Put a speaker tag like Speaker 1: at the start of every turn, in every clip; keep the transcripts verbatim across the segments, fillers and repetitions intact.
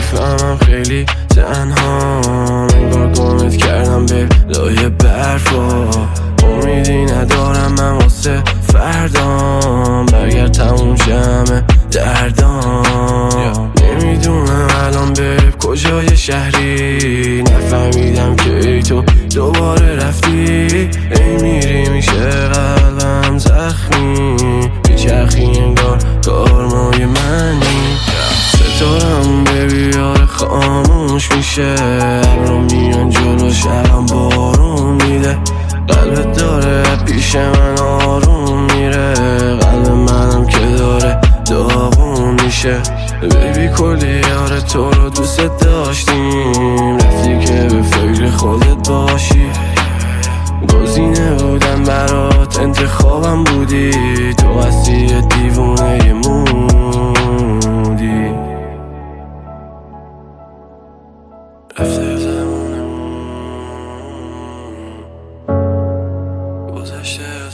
Speaker 1: میفهمم خیلی تنها، انگار گمت کردم به لای برفا. امیدی ندارم من واسه فردام، برگرد تموم شمه دردام. نمیدونم الان به کجای شهری، نفهمیدم که ای تو دوباره رفتی. ای میری میشه قلبم زخمی، بیچرخی انگار کارمای منی. ستارم به بیاره خاموش میشه، ابرا میان جلو شبم بارون میده. قلبت داره پیش من آروم میره، قلب منم که داره داغون میشه. بیبی کلی یاره تو رو دوست داشتیم، رفتی که به فکر خودت باشی. گزینه بودم برات انتخابم بودی، تو هستی یه دیوونه یه مودی. رفته زمونمون گذشته از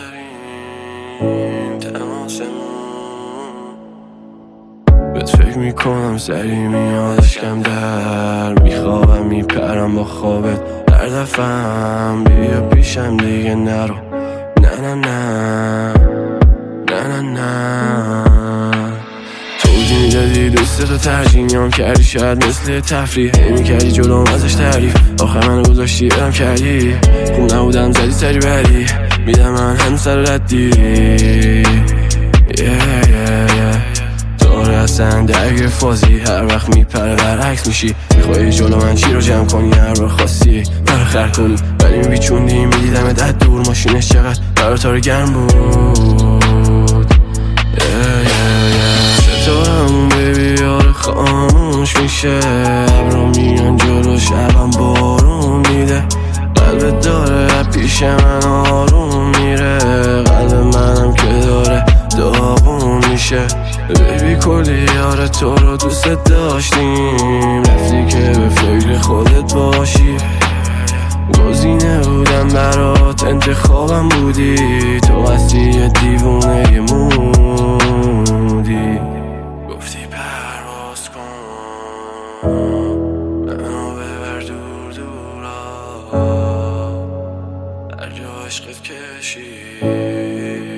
Speaker 1: آخرین تماسمون. بهت فکر میکنم سری میاد اشکم در، میخوابم میپرم با خوابت هر دفعم. بیا پیشم دیگه نرو، نه نه نه نه نه نه. توضیح میدادی دوستتو ترجیح نیام کردی، شاید مثل تفریح هی میکردی جلوم ازش تعریف. آخر منو گذاشتی ارم کردی، خوب نبودم زدی سری بدی. میدم من هم سر ردی yeah, yeah, yeah. داره اصلا درگیر فازی، هر وقت میپره برعکس میشی. میخوایی جلو من چی رو جمع کنی هر بار خواستی برا خر کنی، ولی میبیچوندی میدیدم دد دور. ماشینش چقدر برا تار گرم بود yeah, yeah, yeah. ستارمون بیبی یاره خاموش میشه، ابرا میان جلو شبم بارون میده. قلبت داره پیش من آروم میره، قلب منم که داره داغون میشه. بیبی کلی یاره تو رو دوست داشتیم، رفتی که به فکر خودت باشی. گزینه بودم برات انتخابم بودی، تو هستی یه دیوونه یه مودی. گفتی پرواز کن منو ببر دور دورا، هر جا عشقت کشی